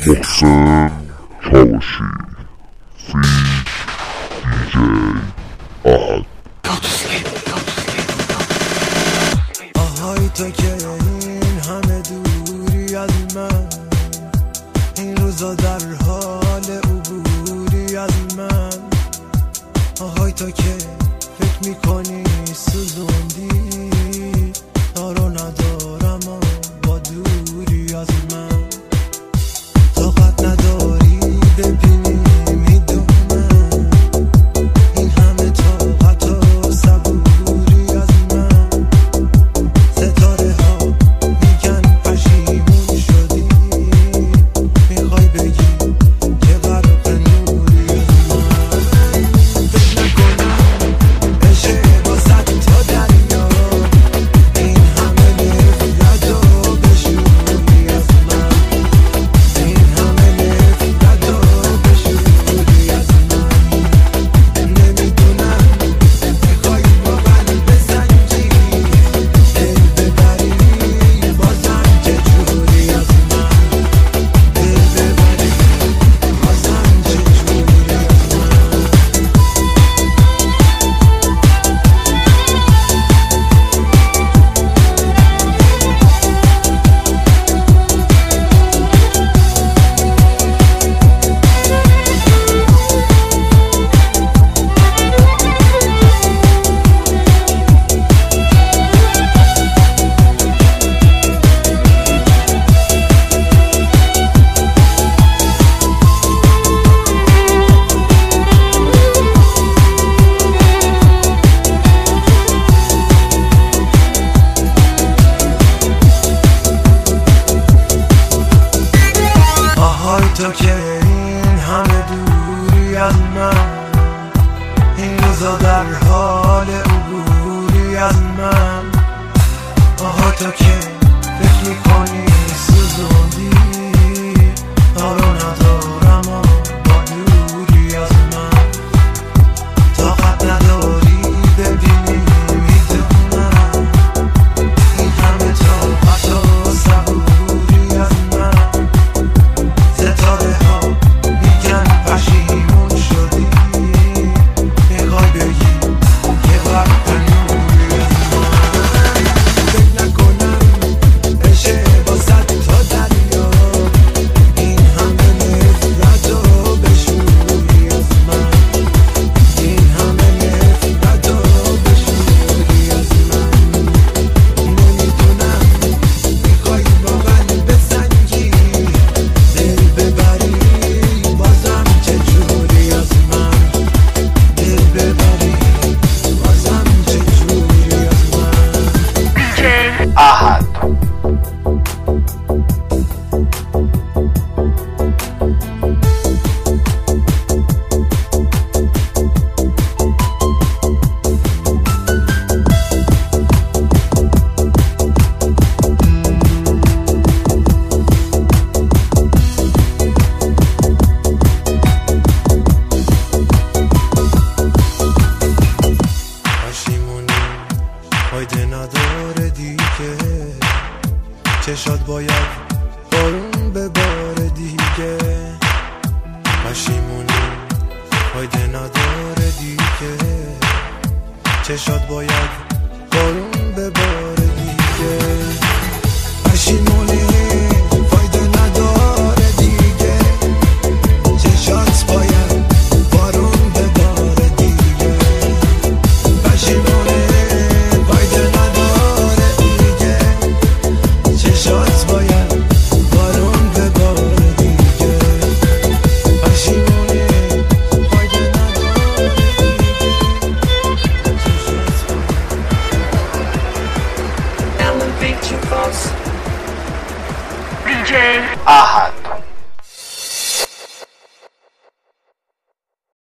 محسن چاوشی فیت دیجی احد. آهای تو که این همه دوری از من، این روزا در حال عبوری از من. آهای تو که فکر میکنی سوزوندی، دارو ندارم با دوری از من. طاقت نداری ببینی میدونم، این همه طاقت و صبوری از من. ستاره ها میگن پشیمون شدی، میخوای بگی که غرق نوری از من. فکر نکنم بشه واسه تا دریا، این همه نفرت و بشوری از من. این همه نفرت و بشوری از من. نمیدونم میخوای با من بسنجی، دل ببری بازم چه جوری از من. دل ببری بازم چه جوری از من. آهای تو که این همه دوری از من، این روزا در حال عبوری از من. آهای تو که فکر میکنی سوزوندی، دارو ندارم با دوری از من. طاقت نداری ببینی میدونم، این همه طاقت و صبوری از من. ستاره ها میگن پشیمون شدی، میخوای بگی که غرق نوری از من. فکر نکنم بشه واسه تا دریا، این همه نفرت و بشوری از من. این همه نفرت و بشوری از من. نمیدونم میخوای با من بسنجی، دل ببری بازم چه جوری از من. دل ببری بازم چه جوری از من. احد. پشیمونی فایده نداره دیگه، چشات باید بارون بباره دیگه. پشیمونی فایده نداره دیگه، چشات باید بارون بباره دیگه. پشیمونی فایده نداره دیگه، چشات باید بارون بباره دیگه. پشیمونی فایده نداره دیگه، چشات باید بارون بباره دیگه. پشیمونی فایده نداره دیگه، چشات Elevate your voice. DJ احد.